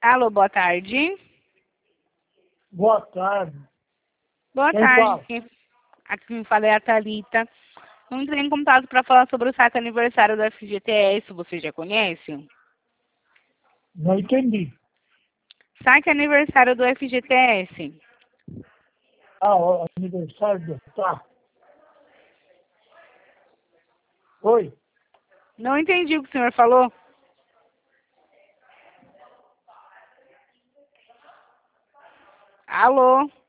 Alô, boa tarde. Boa tarde. Boa Quem tarde. fala? Aqui me fala é a Thalita. Não entrei em contato para falar sobre o saque aniversário do FGTS. Você já conhece? Não entendi. Saque aniversário do FGTS. O aniversário do... Tá. Oi? Não entendi o que o senhor falou. Alô?